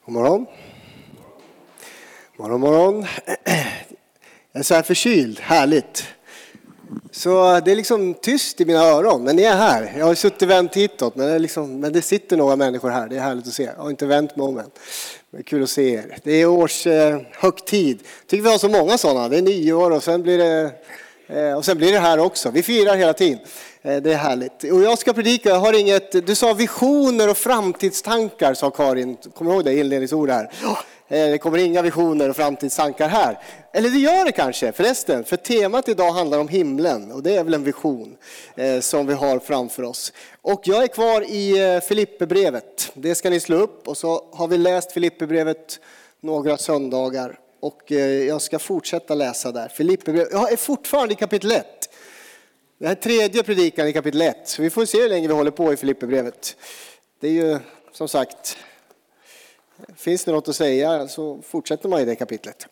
God morgon. Morgon. Jag är så här förkyld, härligt. Så det är liksom tyst i mina öron, men ni är här. Jag har suttit och vänt hitåt, men det sitter några människor här. Det är härligt att se. Jag har inte vänt mig om än. Det är kul att se er. Det är års högtid. Tycker vi har så många sådana. Det är nyår och sen blir det här också. Vi firar hela tiden. Det är härligt. Och jag ska predika, jag har inget... Du sa visioner och framtidstankar, sa Karin. Kommer du ihåg det inledningsord här? Det kommer inga visioner och framtidstankar här. Eller det gör det kanske förresten. För temat idag handlar om himlen. Och det är väl en vision som vi har framför oss. Och jag är kvar i Filipperbrevet. Det ska ni slå upp. Och så har vi läst Filipperbrevet några söndagar. Och jag ska fortsätta läsa där. Filipperbrevet. Jag är fortfarande i kapitel 1. Det här är tredje predikan i kapitel 1. Så vi får se hur länge vi håller på i Filipperbrevet. Det är ju som sagt... Finns det något att säga så fortsätter man i det kapitlet.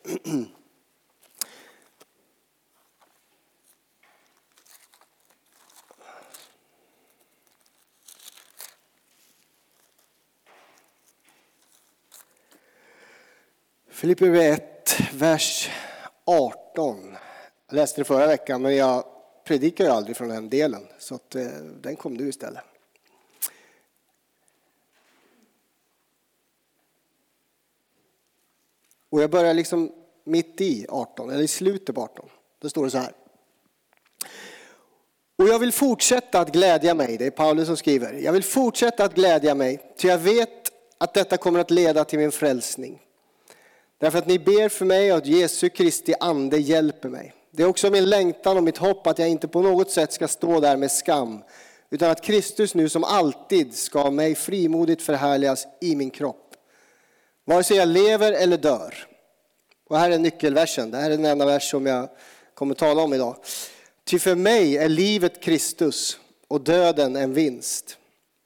Filipperbrevet 1, vers 18. Jag läste det förra veckan, men jag predikar ju aldrig från den delen. Så att, den kom du istället. Och jag börjar liksom mitt i 18, eller i slutet på 18. Då står det så här. Och jag vill fortsätta att glädja mig, det är Paulus som skriver. Jag vill fortsätta att glädja mig, till jag vet att detta kommer att leda till min frälsning. Därför att ni ber för mig och att Jesu Kristi ande hjälper mig. Det är också min längtan och mitt hopp att jag inte på något sätt ska stå där med skam. Utan att Kristus nu som alltid ska mig frimodigt förhärligas i min kropp. Vare sig jag lever eller dör. Och här är nyckelversen. Det här är den enda vers som jag kommer tala om idag. Ty för mig är livet Kristus och döden en vinst.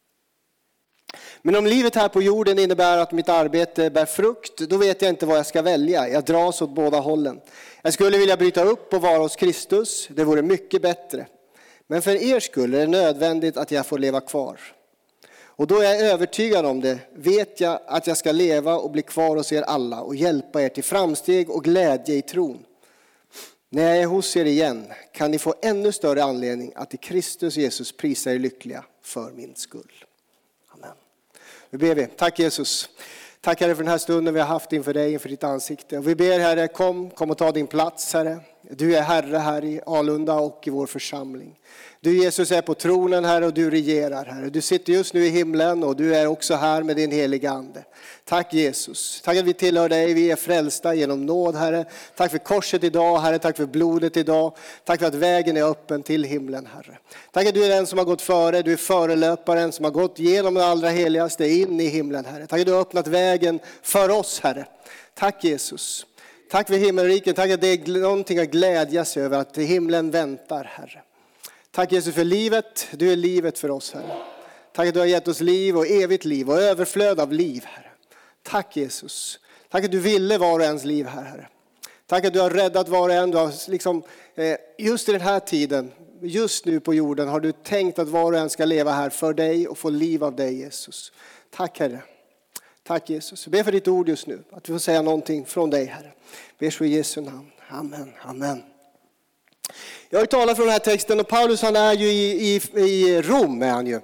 Men om livet här på jorden innebär att mitt arbete bär frukt, då vet jag inte vad jag ska välja. Jag dras åt båda hållen. Jag skulle vilja bryta upp och vara hos Kristus. Det vore mycket bättre. Men för er skull är det nödvändigt att jag får leva kvar. Och då är jag övertygad om det, vet jag att jag ska leva och bli kvar hos er alla och hjälpa er till framsteg och glädje i tron. När jag är hos er igen kan ni få ännu större anledning att i Kristus Jesus prisa er lyckliga för min skull. Amen. Nu ber vi. Tack Jesus. Tack Herre för den här stunden vi har haft inför dig, inför ditt ansikte. Och vi ber Herre, kom och ta din plats Herre. Du är Herre här i Alunda och i vår församling. Du Jesus är på tronen här och du regerar Herre. Du sitter just nu i himlen och du är också här med din heliga ande. Tack Jesus. Tack att vi tillhör dig. Vi är frälsta genom nåd Herre. Tack för korset idag Herre. Tack för blodet idag. Tack för att vägen är öppen till himlen Herre. Tack att du är den som har gått före. Du är förelöparen som har gått genom det allra heligaste in i himlen Herre. Tack att du har öppnat vägen för oss Herre. Tack Jesus. Tack för himmelriket. Tack att det är någonting att glädjas över. Att himlen väntar Herre. Tack Jesus för livet. Du är livet för oss Herre. Tack att du har gett oss liv och evigt liv och överflöd av liv Herre. Tack Jesus. Tack att du ville var och ens liv här Herre. Tack att du har räddat var och en. Du har liksom, just i den här tiden, just nu på jorden har du tänkt att var och en ska leva här för dig och få liv av dig Jesus. Tack Herre. Tack Jesus. Jag ber för ditt ord just nu. Att du får säga någonting från dig Herre. Ber så i Jesu namn. Amen. Amen. Jag har ju talat från den här texten och Paulus han är ju i Rom är han ju.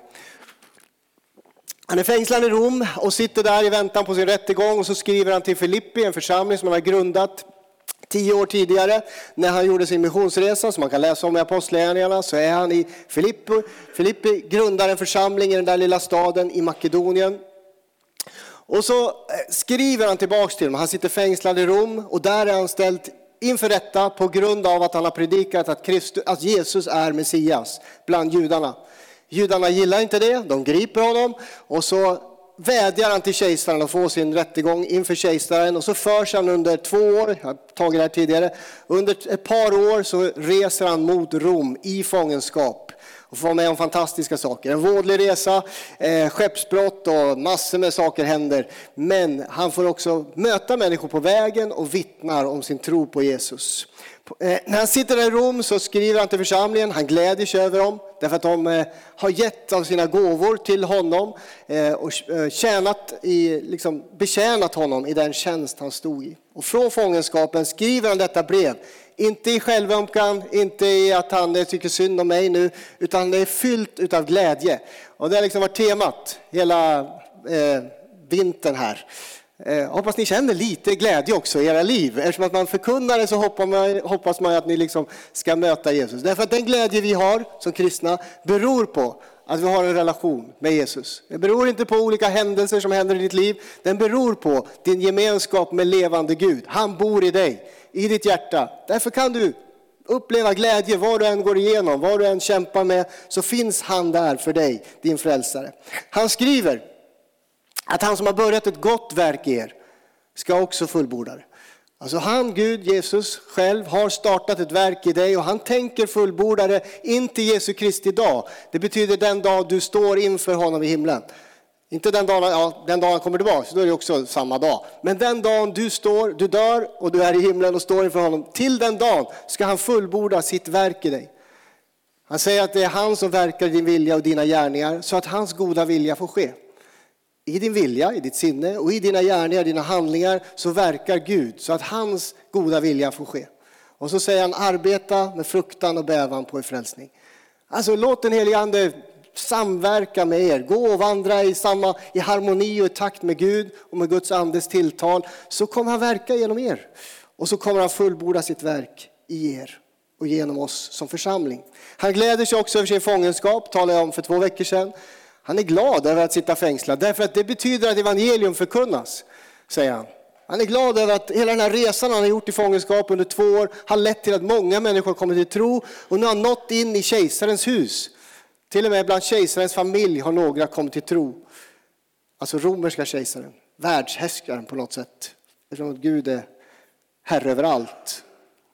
Han är fängslad i Rom och sitter där i väntan på sin rättegång och så skriver han till Filippi, en församling som han har grundat 10 år tidigare när han gjorde sin missionsresa som man kan läsa om i Apostlagärningarna. Så är han i Filippi. Filippi grundar en församling i den där lilla staden i Makedonien. Och så skriver han tillbaks till dem. Han sitter fängslad i Rom och där är han ställd inför detta på grund av att han har predikat att Jesus är Messias bland judarna. Judarna gillar inte det, de griper honom och så vädjar han till kejsaren att få sin rättegång inför kejsaren. Och så förs han under 2 år, jag har tagit det här tidigare, under ett par år så reser han mot Rom i fångenskap. Och får med om fantastiska saker. En vådlig resa, skeppsbrott och massor med saker händer. Men han får också möta människor på vägen och vittnar om sin tro på Jesus. När han sitter där i Rom så skriver han till församlingen. Han glädjer sig över dem. Därför att de har gett av sina gåvor till honom och betjänat honom i den tjänst han stod i. Och från fångenskapen skriver han detta brev. Inte i självömkan, inte i att han tycker synd om mig nu, utan det är fyllt av glädje. Och det har liksom varit temat hela vintern här. Hoppas ni känner lite glädje också i era liv. Eftersom att man förkunnar det så hoppas man att ni liksom ska möta Jesus. Därför att den glädje vi har som kristna beror på att vi har en relation med Jesus. Det beror inte på olika händelser som händer i ditt liv. Den beror på din gemenskap med levande Gud. Han bor i dig, i ditt hjärta. Därför kan du uppleva glädje var du än går igenom, vad du än kämpar med, så finns han där för dig, din frälsare. Han skriver att han som har börjat ett gott verk i er ska också fullborda det. Alltså han, Gud, Jesus själv har startat ett verk i dig och han tänker fullborda det in till Jesu Kristi dag. Det betyder den dag du står inför honom i himlen. Inte den dagen, den dagen han kommer tillbaka, så då är det också samma dag. Men den dagen du dör och du är i himlen och står inför honom, till den dagen ska han fullborda sitt verk i dig. Han säger att det är han som verkar i din vilja och dina gärningar så att hans goda vilja får ske. I din vilja, i ditt sinne och i dina gärningar, dina handlingar så verkar Gud så att hans goda vilja får ske. Och så säger han arbeta med fruktan och bävan på er frälsning. Alltså låt den helige ande samverka med er. Gå och vandra i harmoni och i takt med Gud och med Guds andes tilltal. Så kommer han verka genom er. Och så kommer han fullborda sitt verk i er och genom oss som församling. Han gläder sig också över sin fångenskap, talade jag om för 2 veckor sedan. Han är glad över att sitta fängslad därför att det betyder att evangelium förkunnas, säger han. Han är glad över att hela den här resan han har gjort i fångenskap under 2 år har lett till att många människor kommer till tro och nu har nått in i kejsarens hus. Till och med bland kejsarens familj har några kommit till tro. Alltså romerska kejsaren, världshärskaren på något sätt. Eftersom att Gud är herre över allt.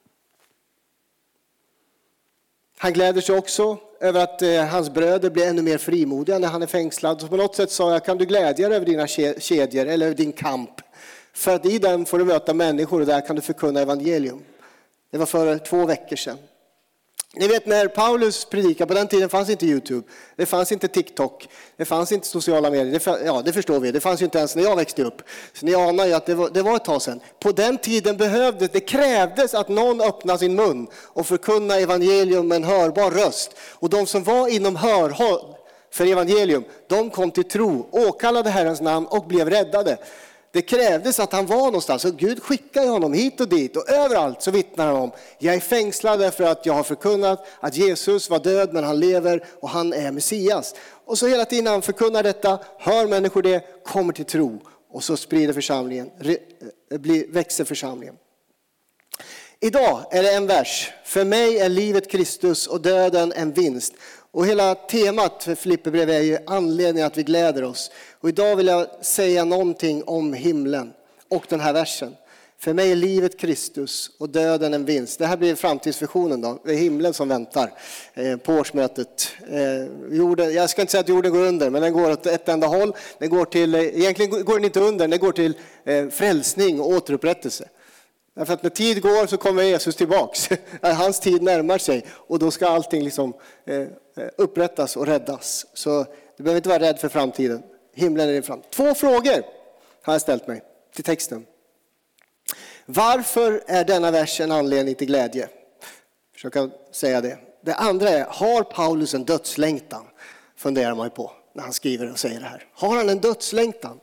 Han gläder sig också över att hans bröder blir ännu mer frimodiga när han är fängslad. Så på något sätt sa jag, kan du glädja dig över dina kedjor eller över din kamp? För att i den får du möta människor och där kan du förkunna evangelium. Det var för 2 veckor sedan. Ni vet när Paulus predikade, på den tiden fanns inte YouTube, det fanns inte TikTok, det fanns inte sociala medier, det förstår vi, det fanns ju inte ens när jag växte upp. Så ni anar ju att det var ett tag sedan. På den tiden det krävdes att någon öppnade sin mun och förkunna evangelium med en hörbar röst. Och de som var inom hörhåll för evangelium, de kom till tro, åkallade Herrens namn och blev räddade. Det krävdes att han var någonstans och Gud skickade honom hit och dit och överallt så vittnar han om jag är fängslad för att jag har förkunnat att Jesus var död men han lever och han är Messias. Och så hela tiden han förkunnar detta, hör människor det, kommer till tro och så sprider församlingen, växer församlingen. Idag är det en vers, för mig är livet Kristus och döden en vinst. Och hela temat för Filipperbrevet är ju anledningen att vi gläder oss. Och idag vill jag säga någonting om himlen och den här versen. För mig är livet Kristus och döden en vinst. Det här blir framtidsvisionen då. Det är himlen som väntar på årsmötet. Jag ska inte säga att jorden går under, men den går åt ett enda håll. Egentligen går den inte under, den går till frälsning och återupprättelse. Därför att när tid går så kommer Jesus tillbaks. Hans tid närmar sig och då ska allting liksom upprättas och räddas. Så du behöver inte vara rädd för framtiden. Himlen är din framtid. 2 frågor har jag ställt mig till texten. Varför är denna vers en anledning till glädje? Försöka säga det. Det andra är, har Paulus en dödslängtan? Funderar man ju på när han skriver och säger det här. Har han en dödslängtan?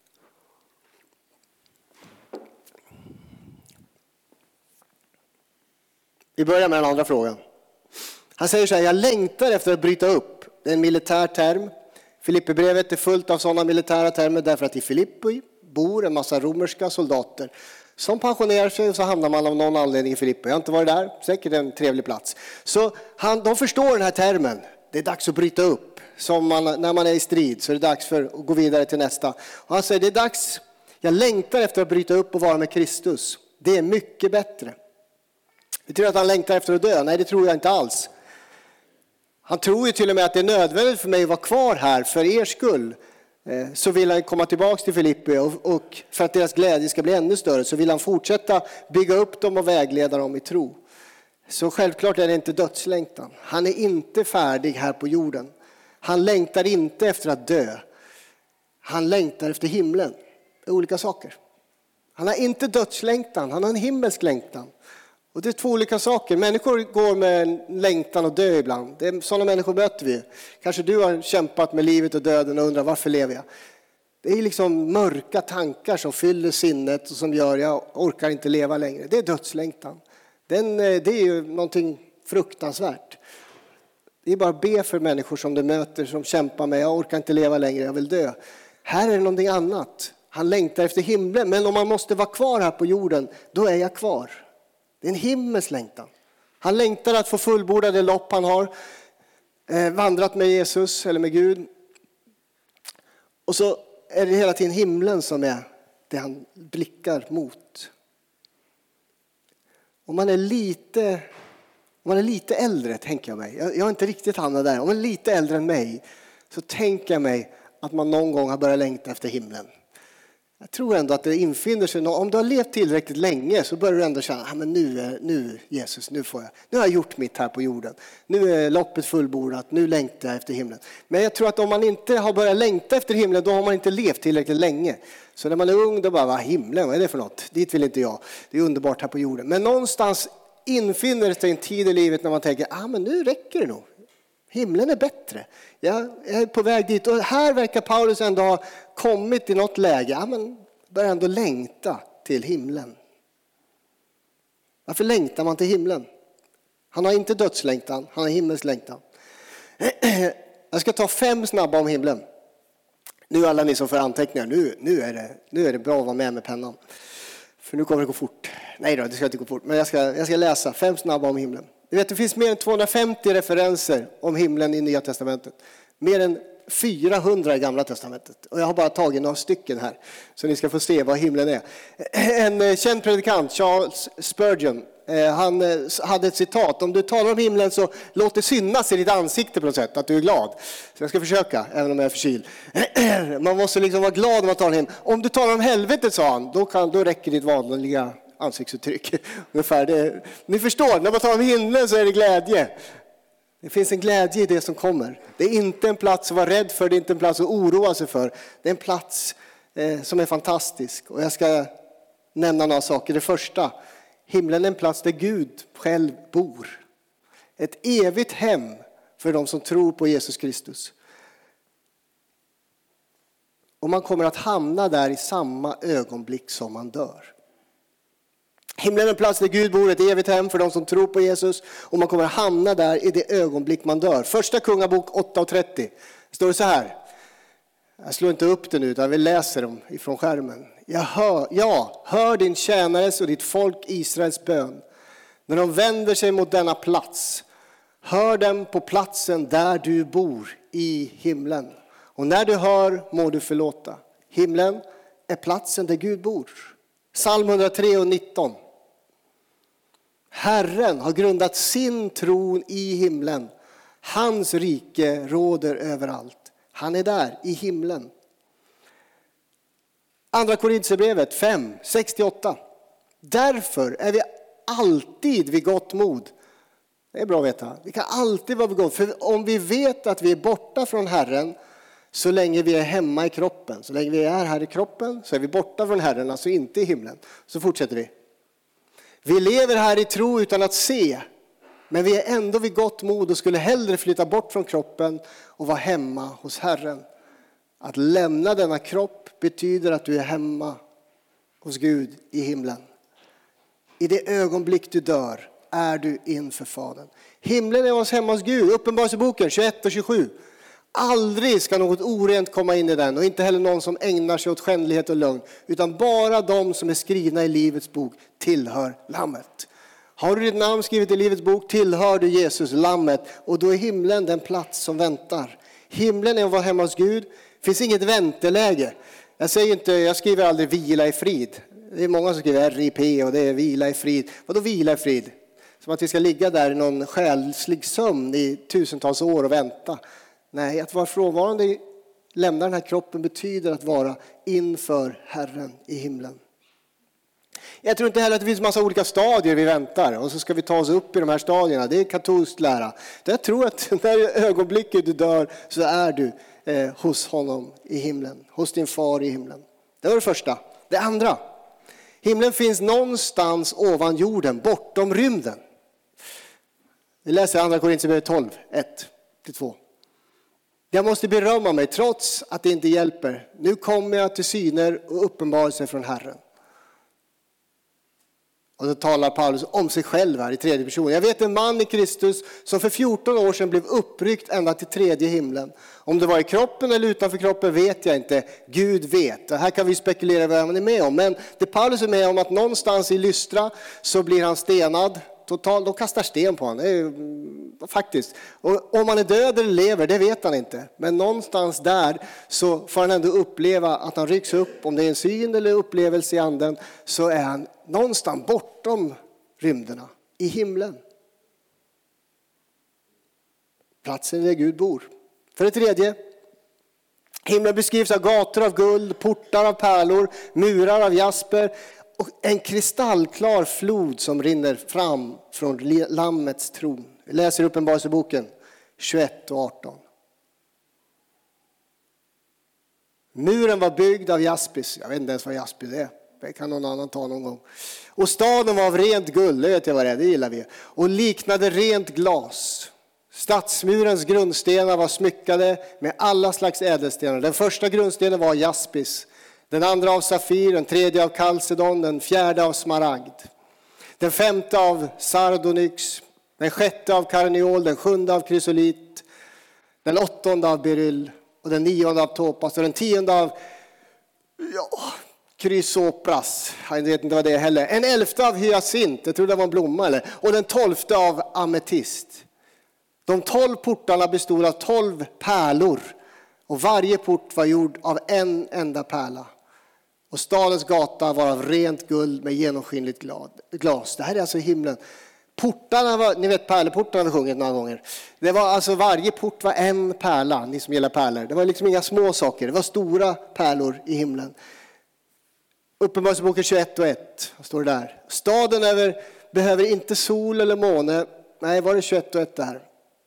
Vi börjar med den andra frågan. Han säger så här, jag längtar efter att bryta upp. Det är en militär term. Filipperbrevet är fullt av sådana militära termer därför att i Filippi bor en massa romerska soldater som pensionerar sig och så hamnar man av någon anledning i Filippi. Jag har inte varit där, säkert en trevlig plats. Så de förstår den här termen. Det är dags att bryta upp. Som när man är i strid så är det dags för att gå vidare till nästa. Och han säger, det är dags, jag längtar efter att bryta upp och vara med Kristus. Det är mycket bättre. Det tror att han längtar efter att dö? Nej, det tror jag inte alls. Han tror ju till och med att det är nödvändigt för mig att vara kvar här för er skull. Så vill han komma tillbaka till Filippi och för att deras glädje ska bli ännu större så vill han fortsätta bygga upp dem och vägleda dem i tro. Så självklart är det inte dödslängtan. Han är inte färdig här på jorden. Han längtar inte efter att dö. Han längtar efter himlen. Det är olika saker. Han har inte dödslängtan, han har en himmelsk längtan. Och det är två olika saker. Människor går med en längtan och dö ibland. Det är sådana människor möter vi. Kanske du har kämpat med livet och döden och undrar varför lever jag? Det är liksom mörka tankar som fyller sinnet och som gör jag orkar inte leva längre. Det är dödslängtan. Det är ju någonting fruktansvärt. Det är bara att be för människor som du möter som kämpar med jag orkar inte leva längre, jag vill dö. Här är det någonting annat. Han längtar efter himlen, men om man måste vara kvar här på jorden, då är jag kvar. Det är en himmels längtan. Han längtar att få fullborda det lopp han har vandrat med Jesus eller med Gud. Och så är det hela tiden himlen som är det han blickar mot. Om man är lite äldre, tänker jag mig. Jag har inte riktigt hamnat där. Om man är lite äldre än mig så tänker jag mig att man någon gång har börjat längta efter himlen. Jag tror ändå att det infinner sig. Om du har levt tillräckligt länge så börjar du ändå känna men nu Jesus, nu har jag gjort mitt här på jorden. Nu är loppet fullbordat, nu längtar jag efter himlen. Men jag tror att om man inte har börjat längta efter himlen, då har man inte levt tillräckligt länge. Så när man är ung, då bara, vad himlen, vad är det för något? Dit vill inte jag. Det är underbart här på jorden. Men någonstans infinner sig en tid i livet när man tänker, men nu räcker det nog. Himlen är bättre. Jag är på väg dit. Och här verkar Paulus ändå ha kommit i något läge. Men börjar ändå längta till himlen. Varför längtar man till himlen? Han har inte dödslängtan. Han har himmelslängtan. Jag ska ta 5 snabba om himlen. Nu alla ni som får anteckningar. Nu är det bra att vara med pennan. För nu kommer det gå fort. Nej då, det ska inte gå fort. Men jag ska läsa 5 snabba om himlen. Du vet, det finns mer än 250 referenser om himlen i Nya Testamentet. Mer än 400 i Gamla Testamentet. Och jag har bara tagit några stycken här. Så ni ska få se vad himlen är. En känd predikant, Charles Spurgeon. Han hade ett citat. Om du talar om himlen så låt det synas i ditt ansikte på något sätt. Att du är glad. Så jag ska försöka, även om jag är förkyld. Man måste liksom vara glad när man talar om himlen. Om du talar om helvetet, sa han. Då räcker ditt vanliga ansiktsuttryck. Ungefär. Ni förstår, när man talar om himlen så är det glädje. Det finns en glädje i det som kommer. Det är inte en plats att vara rädd för, det är inte en plats att oroa sig för. Det är en plats som är fantastisk. Och jag ska nämna några saker. Det första, himlen är en plats där Gud själv bor. Ett evigt hem för de som tror på Jesus Kristus. Och man kommer att hamna där i samma ögonblick som man dör. Himlen är en plats där Gud bor, ett evigt hem för de som tror på Jesus. Och man kommer att hamna där i det ögonblick man dör. Första Kungabok 8:30 står det så här. Jag slår inte upp det nu utan vi läser dem ifrån skärmen. Hör din tjänares och ditt folk Israels bön. När de vänder sig mot denna plats. Hör dem på platsen där du bor i himlen. Och när du hör må du förlåta. Himlen är platsen där Gud bor. Psalm 103:19. Herren har grundat sin tron i himlen. Hans rike råder överallt. Han är där i himlen. Andra Korinthierbrevet 5:6-8. Därför är vi alltid vid gott mod. Det är bra att veta. Vi kan alltid vara vid gott. För om vi vet att vi är borta från Herren så länge vi är hemma i kroppen. Så länge vi är här i kroppen så är vi borta från Herren, alltså inte i himlen. Så fortsätter vi. Vi lever här i tro utan att se. Men vi är ändå vid gott mod och skulle hellre flytta bort från kroppen och vara hemma hos Herren. Att lämna denna kropp betyder att du är hemma hos Gud i himlen. I det ögonblick du dör är du inför Fadern. Himlen är oss hemma hos Gud. Uppenbarelseboken 21 och 27. Aldrig ska något orent komma in i den och inte heller någon som ägnar sig åt skändlighet och lögn. Utan bara de som är skrivna i livets bok tillhör lammet. Har du ditt namn skrivet i livets bok tillhör du Jesus, lammet. Och då är himlen den plats som väntar. Himlen är att vara hemma hos Gud. Det finns inget vänteläge. Jag skriver aldrig vila i frid. Det är många som skriver RIP och det är vila i frid. Vadå vila i frid? Som att vi ska ligga där i någon själslig sömn i tusentals år och vänta. Nej, att vara frånvarande, lämna den här kroppen betyder att vara inför Herren i himlen. Jag tror inte heller att det finns massa olika stadier vi väntar. Och så ska vi ta oss upp i de här stadierna. Det är katolsk lära. Jag tror att när ögonblicket du dör så är du hos honom i himlen. Hos din far i himlen. Det var det första. Det andra. Himlen finns någonstans ovan jorden, bortom rymden. Vi läser andra Korinthierbrevet 12, 1-2. Jag måste berömma mig trots att det inte hjälper. Nu kommer jag till syner och uppenbarelser från Herren. Och då talar Paulus om sig själv här i tredje person. Jag vet en man i Kristus som för 14 år sedan blev uppryckt ända till tredje himlen. Om det var i kroppen eller utanför kroppen vet jag inte. Gud vet. Och här kan vi spekulera vad han är med om. Men det Paulus är med om att någonstans i Lystra så blir han stenad. Totalt, de kastar sten på honom. Faktiskt. Och om han är död eller lever, det vet han inte. Men någonstans där så får han ändå uppleva att han rycks upp. Om det är en syn eller upplevelse i anden så är han någonstans bortom rymderna. I himlen. Platsen där Gud bor. För det tredje. Himlen beskrivs av gator av guld, portar av pärlor, murar av jasper. Och en kristallklar flod som rinner fram från lammets tron. Vi läser Uppenbarelseboken 21 och 18. Muren var byggd av jaspis. Jag vet inte ens vad jaspis är. Det kan någon annan ta någon gång. Och staden var av rent guld. Det vet jag vad det är. Det gillar vi. Och liknade rent glas. Stadsmurens grundstenar var smyckade med alla slags ädelstenar. Den första grundstenen var jaspis. Den andra av safir, den tredje av kalcedon, den fjärde av smaragd. Den femte av sardonyx, den sjätte av karneol, den sjunde av krysolit, den åttonde av beryll och den nionde av topas och den tionde av krysopras. Jag vet inte vad det är heller. En elfte av hyacint, jag tror det var en blomma eller. Och den 12:e av ametist. De 12 portarna bestod av 12 pärlor och varje port var gjord av en enda pärla. Och stadens gata var av rent guld med genomskinligt glas. Det här är alltså himlen. Portarna var, ni vet pärleportarna har vi sjungit några gånger. Det var alltså varje port var en pärla, ni som gillar pärlor. Det var liksom inga små saker, det var stora pärlor i himlen. Uppenbarelseboken 21 och 1 står det där. Staden behöver inte sol eller måne. Nej, var det 21 och 1 där?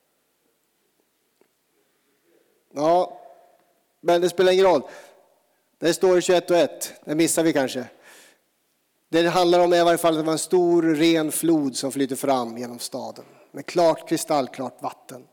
Ja, men det spelar ingen roll. Det står i 21 och 1. Det missar vi kanske. Det handlar om i varje fall att det var en stor ren flod som flyter fram genom staden. Med klart, kristallklart vatten.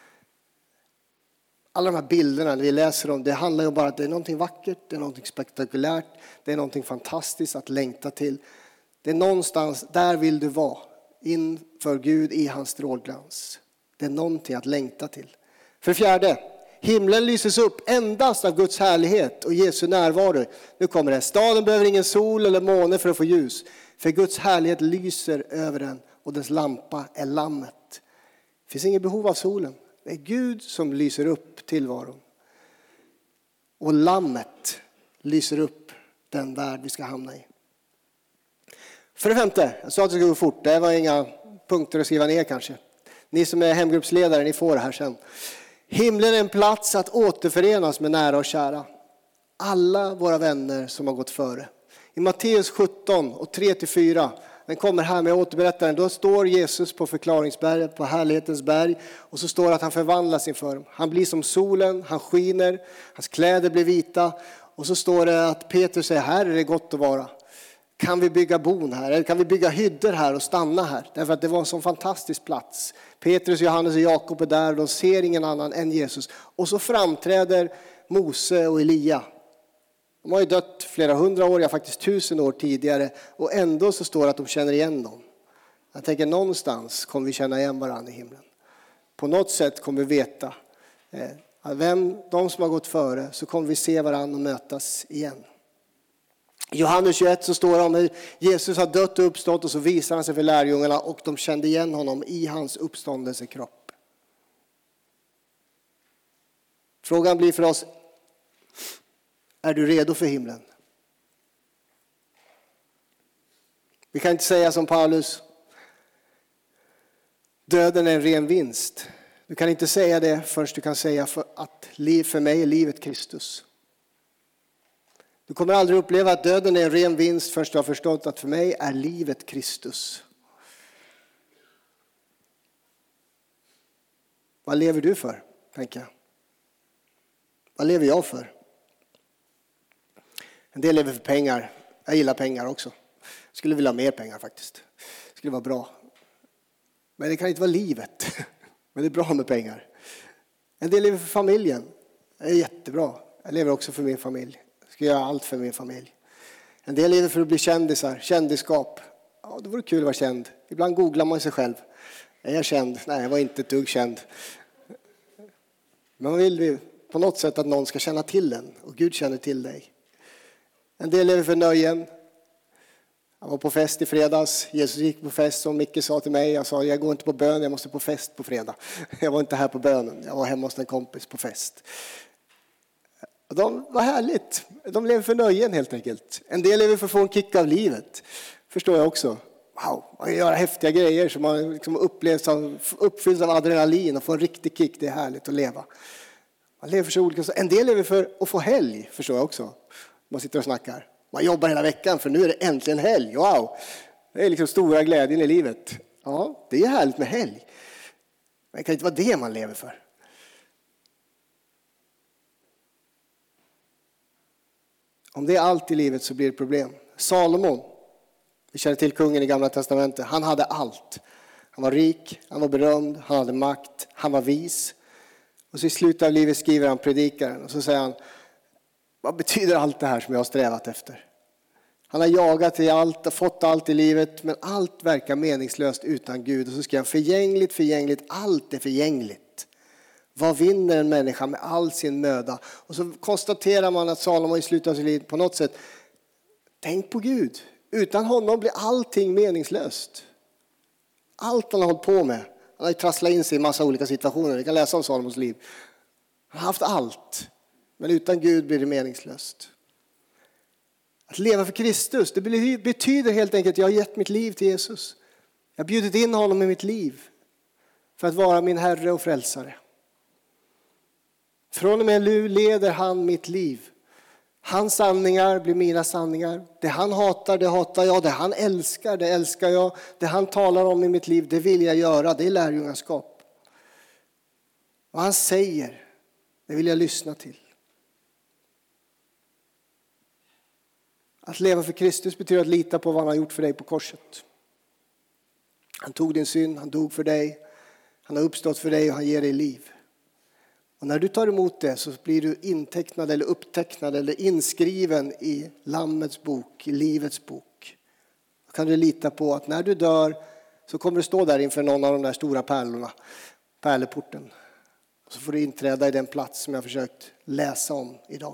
Alla de här bilderna vi läser om, det handlar ju bara om att det är någonting vackert, det är någonting spektakulärt, det är någonting fantastiskt att längta till. Det är någonstans, där vill du vara, inför Gud i hans strålglans. Det är någonting att längta till. För fjärde, himlen lyses upp endast av Guds härlighet och Jesu närvaro. Nu kommer det. Staden behöver ingen sol eller måne för att få ljus. För Guds härlighet lyser över den och dess lampa är lammet. Det finns inget behov av solen. Det är Gud som lyser upp tillvaron. Och lammet lyser upp den värld vi ska hamna i. För det femte, jag sa att det skulle gå fort. Det var inga punkter att skriva ner kanske. Ni som är hemgruppsledare, ni får det här sen. Himlen är en plats att återförenas med nära och kära. Alla våra vänner som har gått före. I Matteus 17 och 3-4, den kommer här med återberättaren. Då står Jesus på förklaringsberget, på härlighetens berg. Och så står det att han förvandlas inför dem. Han blir som solen, han skiner, hans kläder blir vita. Och så står det att Petrus säger, här är det gott att vara. Kan vi bygga bon här? Eller kan vi bygga hyddor här och stanna här? Därför att det var en sån fantastisk plats. Petrus, Johannes och Jakob är där. De ser ingen annan än Jesus. Och så framträder Mose och Elia. De har ju dött flera hundra år, ja faktiskt 1000 år tidigare. Och ändå så står det att de känner igen dem. Jag tänker någonstans kommer vi känna igen varandra i himlen. På något sätt kommer vi veta att de som har gått före, så kommer vi se varandra och mötas igen. I Johannes 21 så står det om hur Jesus har dött och uppstått och så visar han sig för lärjungarna och de kände igen honom i hans uppståndelsekropp. Frågan blir för oss, är du redo för himlen? Vi kan inte säga som Paulus, döden är en ren vinst. Du kan inte säga det först du kan säga att liv för mig är livet Kristus. Du kommer aldrig uppleva att döden är en ren vinst förrän du har förstått att för mig är livet Kristus. Vad lever du för, tänker jag? Vad lever jag för? En del lever för pengar. Jag gillar pengar också. Jag skulle vilja ha mer pengar faktiskt. Det skulle vara bra. Men det kan inte vara livet. Men det är bra med pengar. En del lever för familjen. Det är jättebra. Jag lever också för min familj. Jag ska göra allt för min familj. En del lever för att bli kändisar. Kändisskap. Ja, det vore kul att vara känd. Ibland googlar man sig själv. Är jag känd? Nej, jag var inte ett dugg känd. Men man vill på något sätt att någon ska känna till en. Och Gud känner till dig. En del lever för nöjen. Jag var på fest i fredags. Jesus gick på fest som Micke sa till mig. Jag sa, jag går inte på bön, jag måste på fest på fredag. Jag var inte här på bönen. Jag var hemma hos en kompis på fest. Och de var härligt. De lever för nöjen helt enkelt. En del lever för att få en kick av livet. Förstår jag också. Wow, man gör häftiga grejer som man liksom uppfylls av adrenalin och får en riktig kick. Det är härligt att leva. Man lever för så olika. En del lever för att få helg, förstår jag också. Man sitter och snackar. Man jobbar hela veckan för nu är det äntligen helg. Wow! Det är liksom stora glädjen i livet. Ja, det är härligt med helg. Men det kan inte vara det man lever för. Om det är allt i livet så blir det problem. Salomon, vi känner till kungen i Gamla testamentet. Han hade allt. Han var rik, han var berömd, han hade makt, han var vis. Och så i slutet av livet skriver han predikaren och så säger han: vad betyder allt det här som jag har strävat efter? Han har jagat i allt och fått allt i livet, men allt verkar meningslöst utan Gud. Och så skriver han: förgängligt, allt är förgängligt. Vad vinner en människa med all sin möda? Och så konstaterar man att Salomon i slutet av sitt liv på något sätt: tänk på Gud. Utan honom blir allting meningslöst. Allt han har hållit på med. Han har trasslat in sig i massa olika situationer. Vi kan läsa om Salomons liv. Han har haft allt. Men utan Gud blir det meningslöst. Att leva för Kristus, det betyder helt enkelt att jag har gett mitt liv till Jesus. Jag har bjudit in honom i mitt liv för att vara min Herre och frälsare. Från och med nu leder han mitt liv. Hans sanningar blir mina sanningar. Det han hatar, det hatar jag. Det han älskar, det älskar jag. Det han talar om i mitt liv, det vill jag göra. Det är lärjungaskap. Vad han säger, det vill jag lyssna till. Att leva för Kristus betyder att lita på vad han har gjort för dig på korset. Han tog din synd, han dog för dig. Han har uppstått för dig och han ger dig liv. Och när du tar emot det så blir du intecknad eller upptecknad eller inskriven i Lammets bok, i livets bok. Då kan du lita på att när du dör så kommer du stå där inför någon av de där stora pärlorna, pärleporten. Och så får du inträda i den plats som jag har försökt läsa om idag.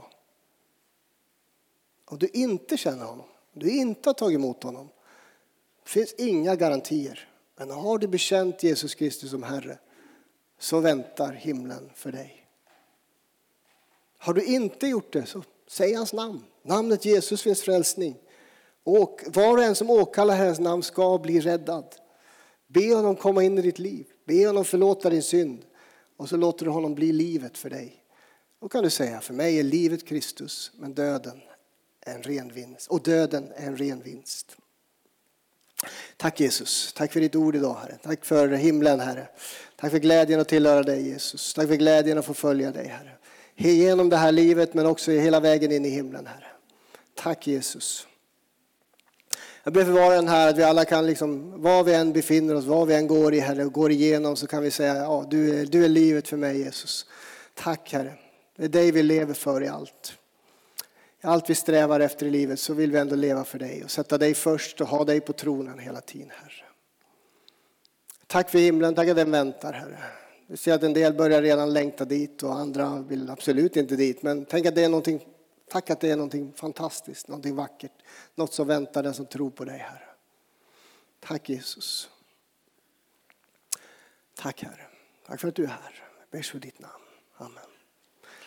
Om du inte känner honom, om du inte har tagit emot honom, det finns inga garantier. Men har du bekänt Jesus Kristus som Herre, så väntar himlen för dig. Har du inte gjort det, så säg hans namn. Namnet Jesus finns frälsning. Och var och en som åkallar Herrens namn ska bli räddad. Be honom komma in i ditt liv. Be honom förlåta din synd. Och så låter du honom bli livet för dig. Då kan du säga: för mig är livet Kristus, men döden är en ren vinst. Och döden är en ren vinst. Tack Jesus. Tack för ditt ord idag, Herre. Tack för himlen, Herre. Tack för glädjen att tillhöra dig, Jesus. Tack för glädjen att få följa dig, Herre. Genom det här livet, men också hela vägen in i himlen, Herre. Tack Jesus. Jag ber för var och en här att vi alla kan, liksom, var vi än befinner oss, var vi än går i, Herre, och går igenom, så kan vi säga: ja, du är livet för mig, Jesus. Tack, Herre. Det är dig vi lever för i allt. I allt vi strävar efter i livet så vill vi ändå leva för dig och sätta dig först och ha dig på tronen hela tiden, Herre. Tack för himlen, tack att den väntar, Herre. Vi ser att en del börjar redan längta dit och andra vill absolut inte dit. Men tänk att det är någonting, tack att det är någonting fantastiskt, någonting vackert. Något som väntar den som tror på dig, Herre. Tack Jesus. Tack, Herre. Tack för att du är här. Jag ber för ditt namn. Amen.